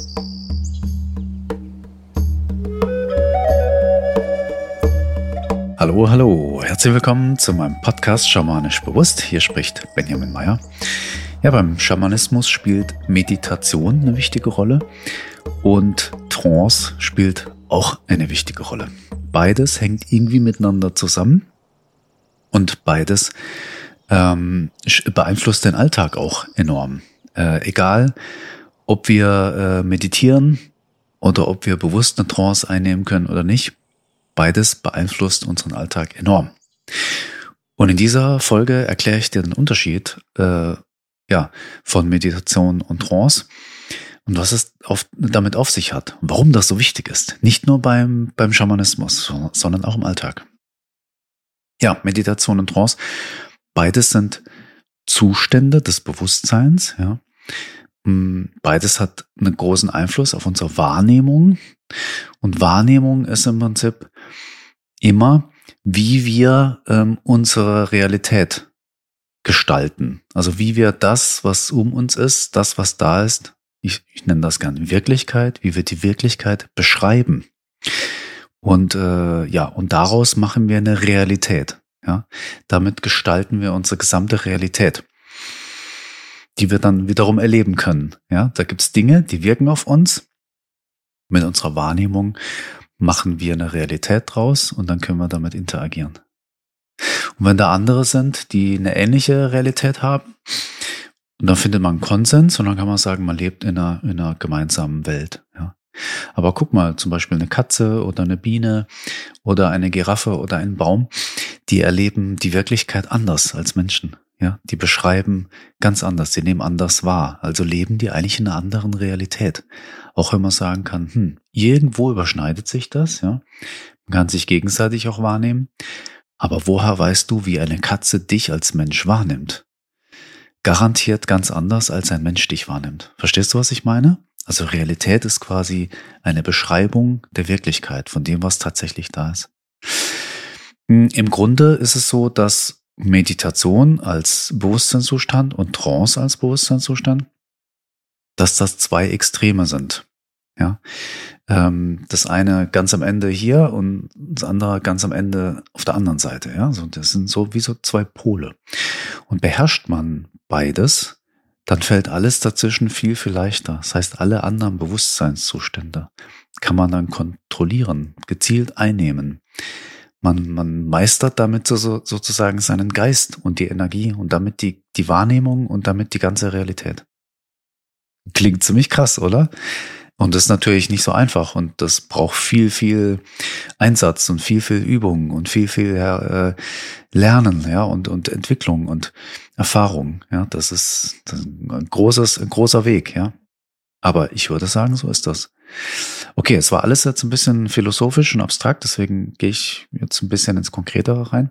Hallo, hallo, herzlich willkommen zu meinem Podcast Schamanisch Bewusst. Hier spricht Benjamin Meyer. Ja, beim Schamanismus spielt Meditation eine wichtige Rolle und Trance spielt auch eine wichtige Rolle. Beides hängt irgendwie miteinander zusammen und beides beeinflusst den Alltag auch enorm. Egal, ob wir meditieren oder ob wir bewusst eine Trance einnehmen können oder nicht, beides beeinflusst unseren Alltag enorm. Und in dieser Folge erkläre ich dir den Unterschied von Meditation und Trance und was es damit auf sich hat und warum das so wichtig ist. Nicht nur beim Schamanismus, sondern auch im Alltag. Ja, Meditation und Trance, beides sind Zustände des Bewusstseins. Ja. Beides hat einen großen Einfluss auf unsere Wahrnehmung. Und Wahrnehmung ist im Prinzip immer, wie wir unsere Realität gestalten. Also wie wir das, was um uns ist, das, was da ist, ich nenne das gerne Wirklichkeit, wie wir die Wirklichkeit beschreiben. Und und daraus machen wir eine Realität. Ja, damit gestalten wir unsere gesamte Realität, die wir dann wiederum erleben können. Ja, da gibt's Dinge, die wirken auf uns. Mit unserer Wahrnehmung machen wir eine Realität draus und dann können wir damit interagieren. Und wenn da andere sind, die eine ähnliche Realität haben, und dann findet man einen Konsens und dann kann man sagen, man lebt in einer gemeinsamen Welt. Ja. Aber guck mal, zum Beispiel eine Katze oder eine Biene oder eine Giraffe oder ein Baum, die erleben die Wirklichkeit anders als Menschen. Ja, die beschreiben ganz anders, die nehmen anders wahr. Also leben die eigentlich in einer anderen Realität. Auch wenn man sagen kann, irgendwo überschneidet sich das, ja. Man kann sich gegenseitig auch wahrnehmen. Aber woher weißt du, wie eine Katze dich als Mensch wahrnimmt? Garantiert ganz anders, als ein Mensch dich wahrnimmt. Verstehst du, was ich meine? Also Realität ist quasi eine Beschreibung der Wirklichkeit, von dem, was tatsächlich da ist. Im Grunde ist es so, dass Meditation als Bewusstseinszustand und Trance als Bewusstseinszustand, dass das zwei Extreme sind. Ja, das eine ganz am Ende hier und das andere ganz am Ende auf der anderen Seite. Ja, so das sind so wie so zwei Pole. Und beherrscht man beides, dann fällt alles dazwischen viel, viel leichter. Das heißt, alle anderen Bewusstseinszustände kann man dann kontrollieren, gezielt einnehmen. Man meistert damit sozusagen seinen Geist und die Energie und damit die Wahrnehmung und damit die ganze Realität. Klingt ziemlich krass, oder? Und das ist natürlich nicht so einfach und das braucht viel, viel Einsatz und viel, viel Übung und viel, viel Lernen, ja, und Entwicklung und Erfahrung. Ja, das ist ein großer Weg, ja. Aber ich würde sagen, so ist das. Okay, es war alles jetzt ein bisschen philosophisch und abstrakt, deswegen gehe ich jetzt ein bisschen ins Konkretere rein.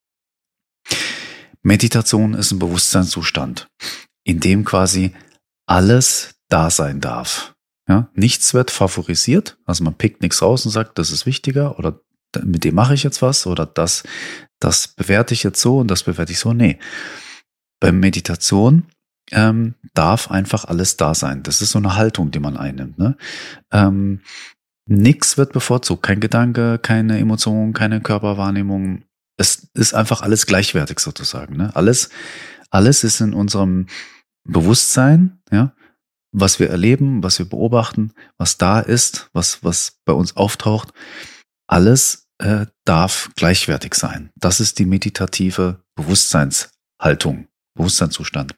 Meditation ist ein Bewusstseinszustand, in dem quasi alles da sein darf. Ja, nichts wird favorisiert, also man pickt nichts raus und sagt, das ist wichtiger oder mit dem mache ich jetzt was oder das bewerte ich jetzt so und das bewerte ich so. Nee, bei Meditation darf einfach alles da sein. Das ist so eine Haltung, die man einnimmt. Ne? Nichts wird bevorzugt, kein Gedanke, keine Emotion, keine Körperwahrnehmung. Es ist einfach alles gleichwertig sozusagen. Ne? Alles ist in unserem Bewusstsein, ja, was wir erleben, was wir beobachten, was da ist, was bei uns auftaucht. Alles darf gleichwertig sein. Das ist die meditative Bewusstseinshaltung, Bewusstseinszustand.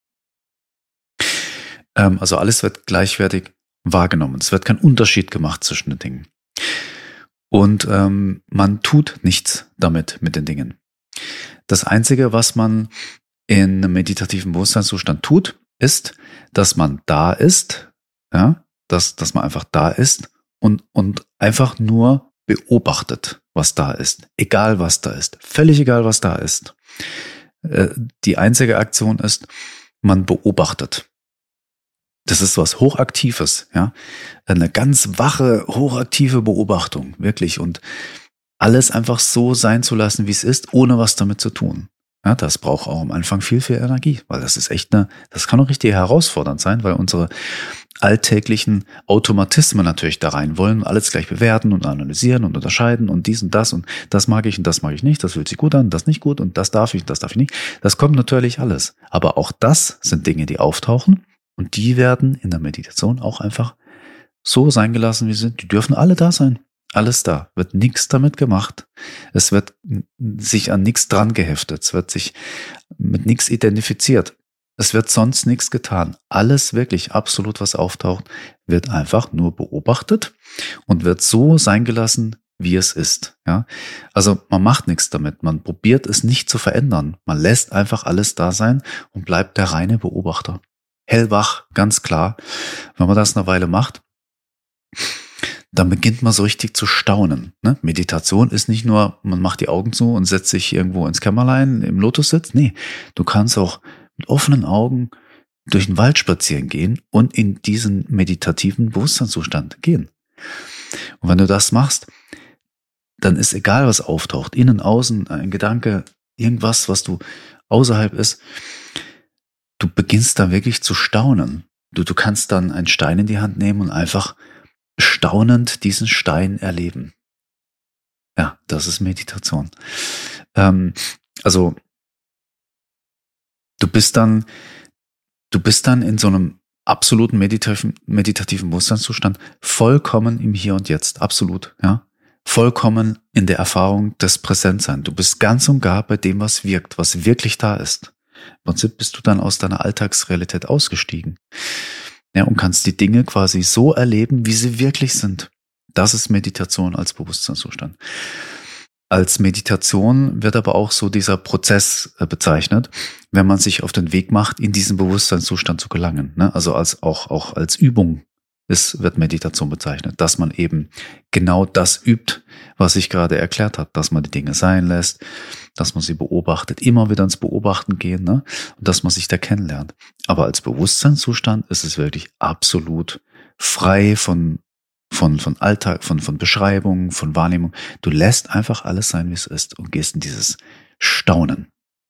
Also alles wird gleichwertig wahrgenommen. Es wird kein Unterschied gemacht zwischen den Dingen. Und man tut nichts damit mit den Dingen. Das Einzige, was man in einem meditativen Bewusstseinszustand tut, ist, dass man da ist, ja, dass man einfach da ist und einfach nur beobachtet, was da ist. Egal, was da ist. Völlig egal, was da ist. Die einzige Aktion ist, man beobachtet. Das ist was Hochaktives, ja. Eine ganz wache, hochaktive Beobachtung, wirklich. Und alles einfach so sein zu lassen, wie es ist, ohne was damit zu tun. Ja, das braucht auch am Anfang viel, viel Energie, weil das ist echt das kann auch richtig herausfordernd sein, weil unsere alltäglichen Automatismen natürlich da rein wollen, alles gleich bewerten und analysieren und unterscheiden und dies und das mag ich und das mag ich nicht, das fühlt sich gut an, das nicht gut und das darf ich nicht. Das kommt natürlich alles. Aber auch das sind Dinge, die auftauchen und die werden in der Meditation auch einfach so sein gelassen, wie sie sind. Die dürfen alle da sein. Alles da, wird nichts damit gemacht. Es wird sich an nichts dran geheftet. Es wird sich mit nichts identifiziert. Es wird sonst nichts getan. Alles wirklich, absolut, was auftaucht, wird einfach nur beobachtet und wird so sein gelassen, wie es ist. Ja, also man macht nichts damit. Man probiert es nicht zu verändern. Man lässt einfach alles da sein und bleibt der reine Beobachter. Hellwach, ganz klar. Wenn man das eine Weile macht, dann beginnt man so richtig zu staunen. Ne? Meditation ist nicht nur, man macht die Augen zu und setzt sich irgendwo ins Kämmerlein im Lotussitz. Nee, du kannst auch mit offenen Augen durch den Wald spazieren gehen und in diesen meditativen Bewusstseinszustand gehen. Und wenn du das machst, dann ist egal, was auftaucht, innen, außen, ein Gedanke, irgendwas, was du außerhalb ist, du beginnst dann wirklich zu staunen. Du kannst dann einen Stein in die Hand nehmen und einfach staunend diesen Stein erleben. Ja, das ist Meditation. Also du bist dann in so einem absoluten meditativen Bewusstseinszustand, vollkommen im Hier und Jetzt, absolut, ja, vollkommen in der Erfahrung des Präsentseins. Du bist ganz und gar bei dem, was wirkt, was wirklich da ist. Im Prinzip bist du dann aus deiner Alltagsrealität ausgestiegen. Ja, und kannst die Dinge quasi so erleben, wie sie wirklich sind. Das ist Meditation als Bewusstseinszustand. Als Meditation wird aber auch so dieser Prozess bezeichnet, wenn man sich auf den Weg macht, in diesen Bewusstseinszustand zu gelangen. Also auch als Übung wird Meditation bezeichnet, dass man eben genau das übt, was ich gerade erklärt habe, dass man die Dinge sein lässt, dass man sie beobachtet, immer wieder ins Beobachten gehen, und dass man sich da kennenlernt. Aber als Bewusstseinszustand ist es wirklich absolut frei von Alltag, von Beschreibungen, von Wahrnehmung. Du lässt einfach alles sein, wie es ist und gehst in dieses Staunen.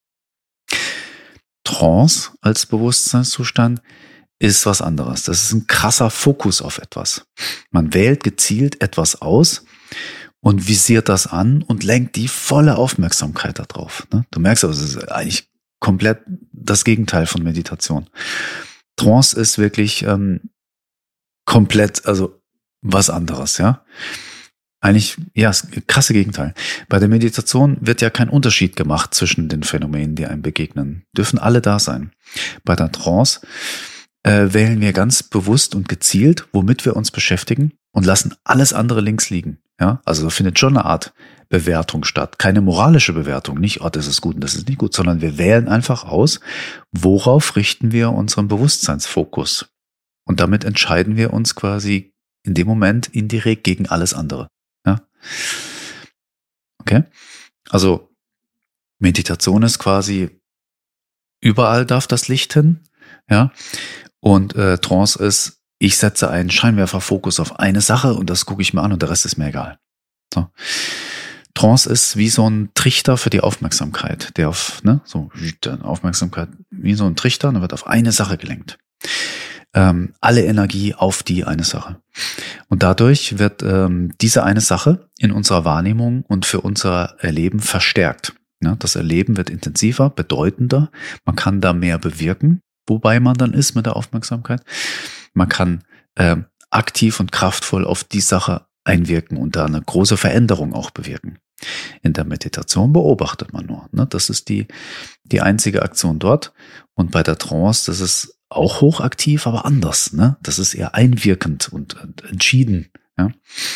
Trance als Bewusstseinszustand ist was anderes. Das ist ein krasser Fokus auf etwas. Man wählt gezielt etwas aus und visiert das an und lenkt die volle Aufmerksamkeit darauf. Du merkst also, es ist eigentlich komplett das Gegenteil von Meditation. Trance ist wirklich komplett, also was anderes, ja. Eigentlich, ja, das krasse Gegenteil. Bei der Meditation wird ja kein Unterschied gemacht zwischen den Phänomenen, die einem begegnen. Dürfen alle da sein. Bei der Trance wählen wir ganz bewusst und gezielt, womit wir uns beschäftigen und lassen alles andere links liegen. Ja, also da findet schon eine Art Bewertung statt. Keine moralische Bewertung, nicht, das ist gut und das ist nicht gut, sondern wir wählen einfach aus, worauf richten wir unseren Bewusstseinsfokus. Und damit entscheiden wir uns quasi in dem Moment indirekt gegen alles andere. Ja? Okay? Also Meditation ist quasi, überall darf das Licht hin, ja. Und Trance ist, ich setze einen Scheinwerferfokus auf eine Sache und das gucke ich mir an und der Rest ist mir egal. So. Trance ist wie so ein Trichter für die Aufmerksamkeit, der Aufmerksamkeit wie so ein Trichter, und dann wird auf eine Sache gelenkt. Alle Energie auf die eine Sache. Und dadurch wird diese eine Sache in unserer Wahrnehmung und für unser Erleben verstärkt. Ja, das Erleben wird intensiver, bedeutender. Man kann da mehr bewirken, wobei man dann ist mit der Aufmerksamkeit. Man kann aktiv und kraftvoll auf die Sache einwirken und da eine große Veränderung auch bewirken. In der Meditation beobachtet man nur. Das ist die einzige Aktion dort. Und bei der Trance, das ist auch hochaktiv, aber anders. Das ist eher einwirkend und entschieden. Ja.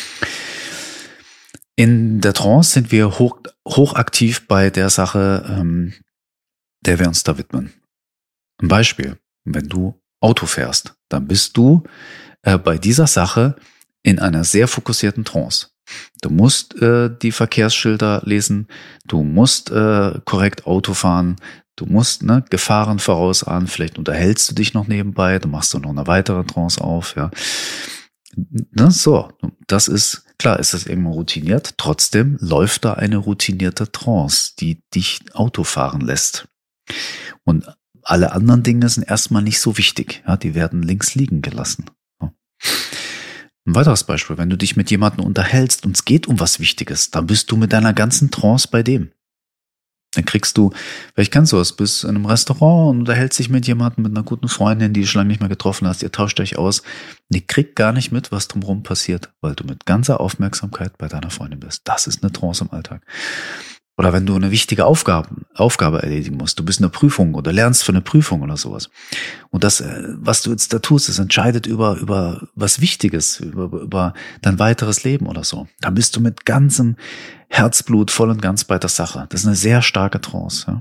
In der Trance sind wir hochaktiv bei der Sache, der wir uns da widmen. Ein Beispiel, wenn du Auto fährst, dann bist du bei dieser Sache in einer sehr fokussierten Trance. Du musst die Verkehrsschilder lesen, du musst korrekt Auto fahren, du musst Gefahren vorausahnen, vielleicht unterhältst du dich noch nebenbei, du machst noch eine weitere Trance auf. Ja. So, das ist Klar ist das irgendwo routiniert, trotzdem läuft da eine routinierte Trance, die dich Auto fahren lässt. Und alle anderen Dinge sind erstmal nicht so wichtig. Ja, die werden links liegen gelassen. Ja. Ein weiteres Beispiel, wenn du dich mit jemandem unterhältst und es geht um was Wichtiges, dann bist du mit deiner ganzen Trance bei dem. Dann kriegst du, vielleicht kennst du es, bist in einem Restaurant und unterhältst dich mit jemandem, mit einer guten Freundin, die du schon lange nicht mehr getroffen hast, ihr tauscht euch aus. Die kriegt gar nicht mit, was drumherum passiert, weil du mit ganzer Aufmerksamkeit bei deiner Freundin bist. Das ist eine Trance im Alltag. Oder wenn du eine wichtige Aufgabe erledigen musst, du bist in einer Prüfung oder lernst für eine Prüfung oder sowas. Und das, was du jetzt da tust, das entscheidet über was Wichtiges, über dein weiteres Leben oder so. Da bist du mit ganzem Herzblut voll und ganz bei der Sache. Das ist eine sehr starke Trance.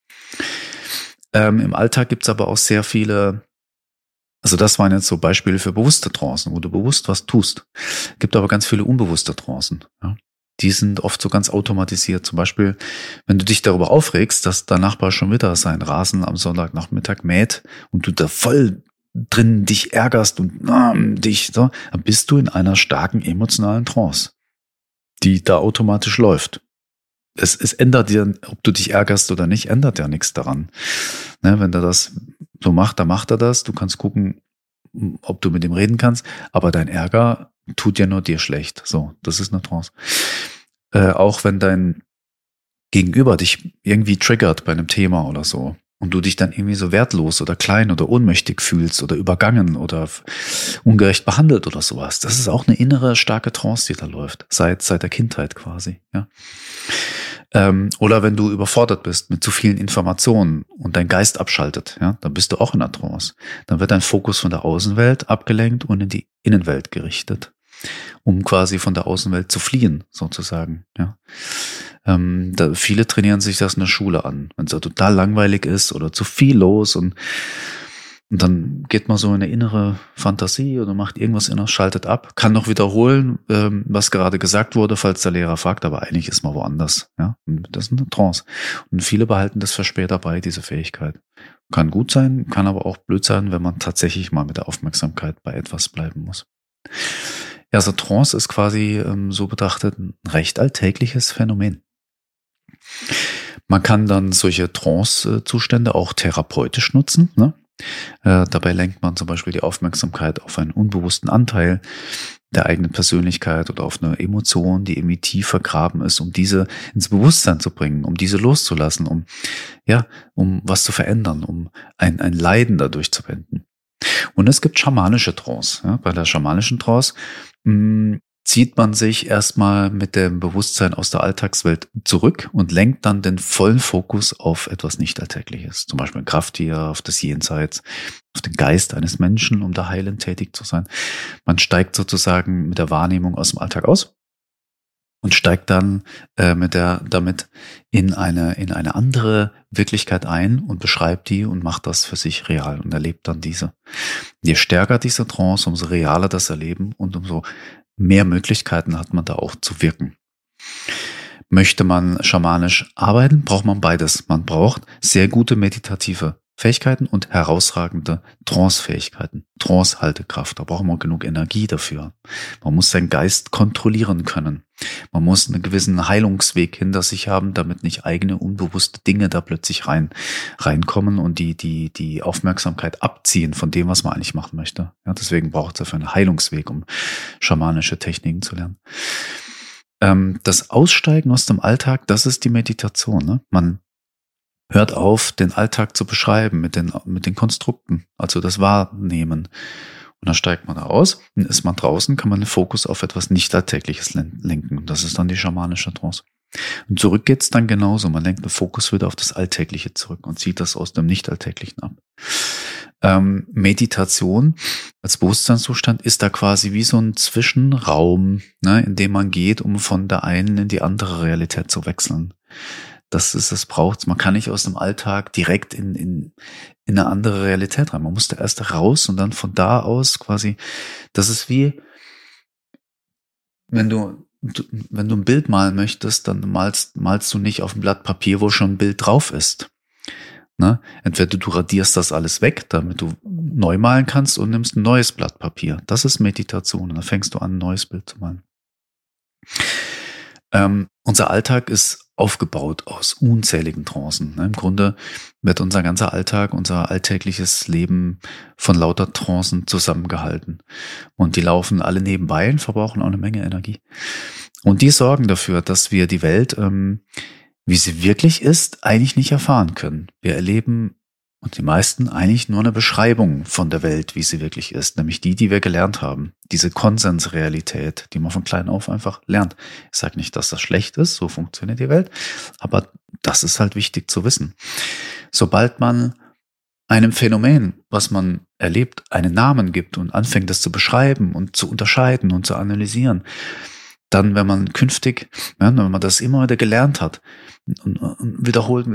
Ja. Im Alltag gibt's aber auch sehr viele, also das waren jetzt so Beispiele für bewusste Trancen, wo du bewusst was tust. Gibt aber ganz viele unbewusste Trancen. Ja. Die sind oft so ganz automatisiert. Zum Beispiel, wenn du dich darüber aufregst, dass dein Nachbar schon wieder seinen Rasen am Sonntagnachmittag mäht und du da voll drin dich ärgerst und dich, so, dann bist du in einer starken emotionalen Trance, die da automatisch läuft. Es ändert dir, ob du dich ärgerst oder nicht, ändert ja nichts daran. Ne, wenn er das so macht, dann macht er das. Du kannst gucken, ob du mit ihm reden kannst, aber dein Ärger tut ja nur dir schlecht. So, das ist eine Trance. Auch wenn dein Gegenüber dich irgendwie triggert bei einem Thema oder so und du dich dann irgendwie so wertlos oder klein oder ohnmächtig fühlst oder übergangen oder ungerecht behandelt oder sowas, das ist auch eine innere starke Trance, die da läuft, seit der Kindheit quasi. Ja. Oder wenn du überfordert bist mit zu vielen Informationen und dein Geist abschaltet, ja, dann bist du auch in einer Trance. Dann wird dein Fokus von der Außenwelt abgelenkt und in die Innenwelt gerichtet, um quasi von der Außenwelt zu fliehen, sozusagen. Ja. Viele trainieren sich das in der Schule an, wenn es so total langweilig ist oder zu viel los und dann geht man so in eine innere Fantasie oder macht irgendwas inneres, schaltet ab, kann noch wiederholen, was gerade gesagt wurde, falls der Lehrer fragt, aber eigentlich ist man woanders. Ja, und das ist eine Trance. Und viele behalten das für später bei, diese Fähigkeit. Kann gut sein, kann aber auch blöd sein, wenn man tatsächlich mal mit der Aufmerksamkeit bei etwas bleiben muss. Ja, so Trance ist quasi so betrachtet ein recht alltägliches Phänomen. Man kann dann solche Trance-Zustände auch therapeutisch nutzen, ne? Dabei lenkt man zum Beispiel die Aufmerksamkeit auf einen unbewussten Anteil der eigenen Persönlichkeit oder auf eine Emotion, die irgendwie tief vergraben ist, um diese ins Bewusstsein zu bringen, um diese loszulassen, um was zu verändern, um ein Leiden dadurch zu beenden. Und es gibt schamanische Trance. Ja, bei der schamanischen Trance zieht man sich erstmal mit dem Bewusstsein aus der Alltagswelt zurück und lenkt dann den vollen Fokus auf etwas Nicht-Alltägliches. Zum Beispiel ein Krafttier, auf das Jenseits, auf den Geist eines Menschen, um da heilend tätig zu sein. Man steigt sozusagen mit der Wahrnehmung aus dem Alltag aus und steigt dann damit in eine andere Wirklichkeit ein und beschreibt die und macht das für sich real und erlebt dann diese. Je stärker diese Trance, umso realer das Erleben und umso mehr Möglichkeiten hat man da auch zu wirken. Möchte man schamanisch arbeiten, braucht man beides. Man braucht sehr gute meditative Fähigkeiten und herausragende Trance-Fähigkeiten, Trance-Haltekraft. Da braucht man genug Energie dafür. Man muss seinen Geist kontrollieren können. Man muss einen gewissen Heilungsweg hinter sich haben, damit nicht eigene unbewusste Dinge da plötzlich reinkommen und die Aufmerksamkeit abziehen von dem, was man eigentlich machen möchte. Ja, deswegen braucht es dafür einen Heilungsweg, um schamanische Techniken zu lernen. Das Aussteigen aus dem Alltag, das ist die Meditation. Ne? Man hört auf, den Alltag zu beschreiben mit den Konstrukten, also das Wahrnehmen. Und dann steigt man da aus, dann ist man draußen, kann man den Fokus auf etwas Nicht-Alltägliches lenken. Das ist dann die schamanische Trance. Und zurück geht's dann genauso. Man lenkt den Fokus wieder auf das Alltägliche zurück und zieht das aus dem Nicht-Alltäglichen ab. Meditation als Bewusstseinszustand ist da quasi wie so ein Zwischenraum, ne, in dem man geht, um von der einen in die andere Realität zu wechseln. Das braucht's. Man kann nicht aus dem Alltag direkt in eine andere Realität rein. Man muss da erst raus und dann von da aus quasi, das ist wie, wenn du ein Bild malen möchtest, dann malst du nicht auf ein Blatt Papier, wo schon ein Bild drauf ist. Ne? Entweder du radierst das alles weg, damit du neu malen kannst und nimmst ein neues Blatt Papier. Das ist Meditation. Und dann fängst du an, ein neues Bild zu malen. Unser Alltag ist aufgebaut aus unzähligen Trancen. Im Grunde wird unser ganzer Alltag, unser alltägliches Leben von lauter Trancen zusammengehalten. Und die laufen alle nebenbei und verbrauchen auch eine Menge Energie. Und die sorgen dafür, dass wir die Welt, wie sie wirklich ist, eigentlich nicht erfahren können. Wir erleben, und die meisten, eigentlich nur eine Beschreibung von der Welt, wie sie wirklich ist, nämlich die wir gelernt haben. Diese Konsensrealität, die man von klein auf einfach lernt. Ich sage nicht, dass das schlecht ist, so funktioniert die Welt, aber das ist halt wichtig zu wissen. Sobald man einem Phänomen, was man erlebt, einen Namen gibt und anfängt, das zu beschreiben und zu unterscheiden und zu analysieren, dann, wenn man künftig, wenn man das immer wieder gelernt hat und wiederholt,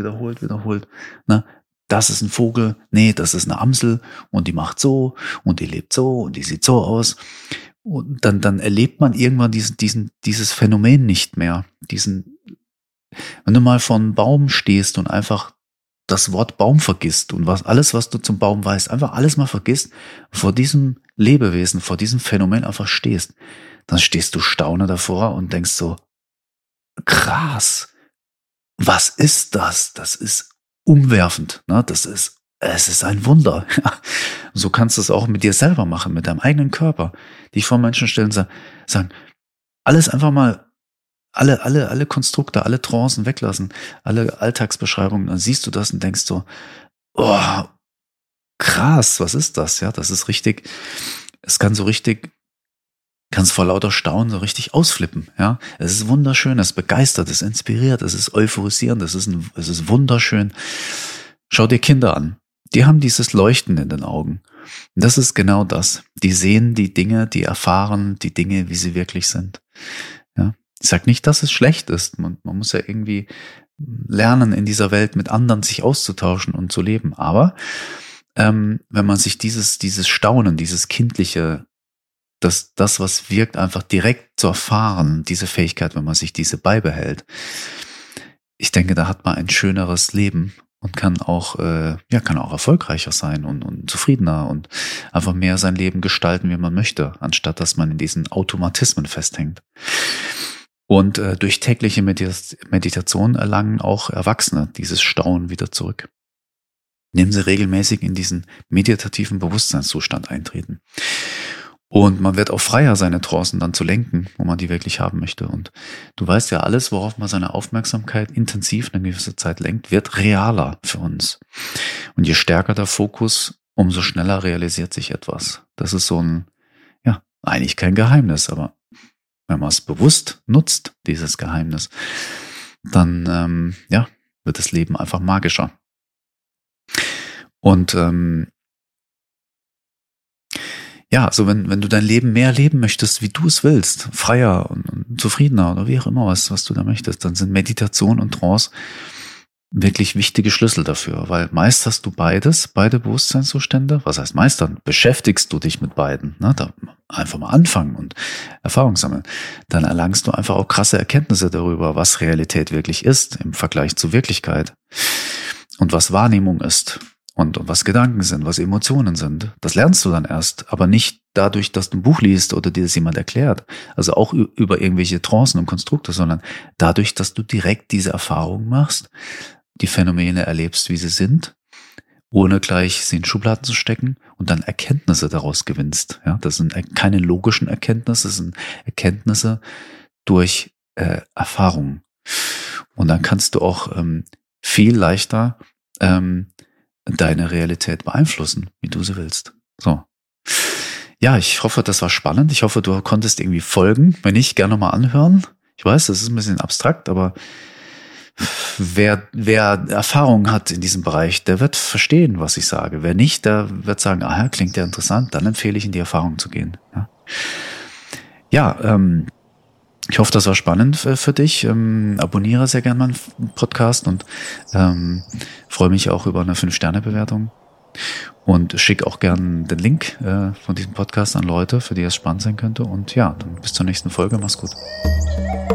das ist ein Vogel, nee, das ist eine Amsel und die macht so und die lebt so und die sieht so aus. Und dann erlebt man irgendwann dieses Phänomen nicht mehr. Wenn du mal vor einem Baum stehst und einfach das Wort Baum vergisst und alles, was du zum Baum weißt, einfach alles mal vergisst, vor diesem Lebewesen, vor diesem Phänomen einfach stehst, dann stehst du staunend davor und denkst so, krass, was ist das? Das ist umwerfend, ne? Es ist ein Wunder. So kannst du es auch mit dir selber machen, mit deinem eigenen Körper. Dich vor Menschen stellen und sagen, alles einfach mal, alle Konstrukte, alle Trancen weglassen, alle Alltagsbeschreibungen, dann siehst du das und denkst so, oh, krass, was ist das? Ja, das ist richtig, es kann so richtig, kannst vor lauter Staunen so richtig ausflippen, ja. Es ist wunderschön, es begeistert, es inspiriert, es ist euphorisierend, es ist wunderschön. Schau dir Kinder an. Die haben dieses Leuchten in den Augen. Und das ist genau das. Die sehen die Dinge, die erfahren die Dinge, wie sie wirklich sind. Ja. Ich sag nicht, dass es schlecht ist. Man muss ja irgendwie lernen, in dieser Welt mit anderen sich auszutauschen und zu leben. Aber wenn man sich dieses Staunen, dieses kindliche, das, was wirkt, einfach direkt zu erfahren, diese Fähigkeit, wenn man sich diese beibehält. Ich denke, da hat man ein schöneres Leben und kann auch erfolgreicher sein und zufriedener und einfach mehr sein Leben gestalten, wie man möchte, anstatt dass man in diesen Automatismen festhängt. Und durch tägliche Meditation erlangen auch Erwachsene dieses Staunen wieder zurück. Indem sie regelmäßig in diesen meditativen Bewusstseinszustand eintreten. Und man wird auch freier, seine Trancen dann zu lenken, wo man die wirklich haben möchte. Und du weißt ja, alles, worauf man seine Aufmerksamkeit intensiv eine gewisse Zeit lenkt, wird realer für uns. Und je stärker der Fokus, umso schneller realisiert sich etwas. Das ist so eigentlich kein Geheimnis, aber wenn man es bewusst nutzt, dieses Geheimnis, dann wird das Leben einfach magischer. Und also wenn du dein Leben mehr leben möchtest, wie du es willst, freier und zufriedener oder wie auch immer was du da möchtest, dann sind Meditation und Trance wirklich wichtige Schlüssel dafür, weil meist hast du beide Bewusstseinszustände. Was heißt meist? Dann beschäftigst du dich mit beiden, ne? Da einfach mal anfangen und Erfahrung sammeln. Dann erlangst du einfach auch krasse Erkenntnisse darüber, was Realität wirklich ist im Vergleich zur Wirklichkeit und was Wahrnehmung ist. Und was Gedanken sind, was Emotionen sind. Das lernst du dann erst, aber nicht dadurch, dass du ein Buch liest oder dir das jemand erklärt. Also auch über irgendwelche Trancen und Konstrukte, sondern dadurch, dass du direkt diese Erfahrung machst, die Phänomene erlebst, wie sie sind, ohne gleich sie in Schubladen zu stecken und dann Erkenntnisse daraus gewinnst. Ja, das sind keine logischen Erkenntnisse, das sind Erkenntnisse durch Erfahrung. Und dann kannst du auch viel leichter deine Realität beeinflussen, wie du sie willst. So. Ja, ich hoffe, das war spannend. Ich hoffe, du konntest irgendwie folgen. Wenn nicht, gerne mal anhören. Ich weiß, das ist ein bisschen abstrakt, aber wer Erfahrung hat in diesem Bereich, der wird verstehen, was ich sage. Wer nicht, der wird sagen, klingt ja interessant, dann empfehle ich, in die Erfahrung zu gehen. Ich hoffe, das war spannend für dich. Abonniere sehr gerne meinen Podcast und freue mich auch über eine 5-Sterne-Bewertung. Und schick auch gerne den Link von diesem Podcast an Leute, für die es spannend sein könnte. Und dann bis zur nächsten Folge. Mach's gut.